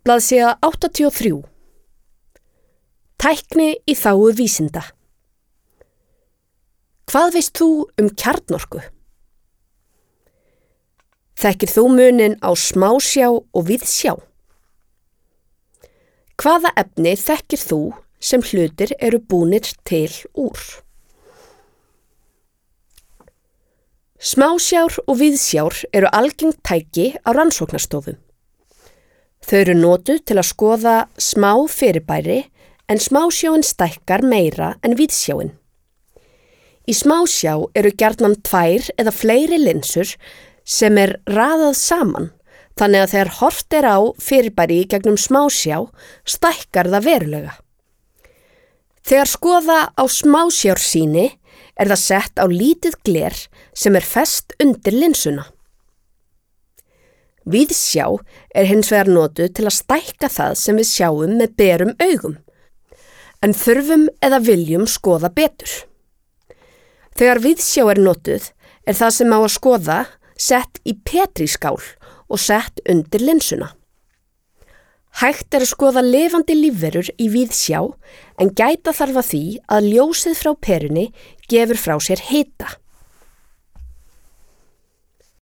Blaðsíða 83. Tækni í þágu vísinda. Hvað veist þú kjarnorku? Þekkir þú muninn á smásjá og víðsjá? Hvaða efni þekkir þú sem hlutir eru búnir til úr? Smásjár og víðsjár eru algengt tæki á rannsóknarstofum. Þau eru notuð til að skoða smá fyrirbæri en smásjáin stækkar meira en víðsjáin. Í smásjá eru gjarnan 2 eða fleiri linsur sem raðað saman, þannig að þegar horft á fyrirbæri í gegnum smásjá stækkar það verulega. Þegar skoða á smásjársýni það sett á lítið gler sem fest undir linsuna. Víðsjá hins vegar notuð til að stækka það sem við sjáum með berum augum, en þurfum eða viljum skoða betur. Þegar víðsjá notuð það sem á að skoða sett í petriskál og sett undir linsuna. Hægt að skoða lifandi lífverur í víðsjá en gæta þarf að því að ljósið frá perunni gefur frá sér hita.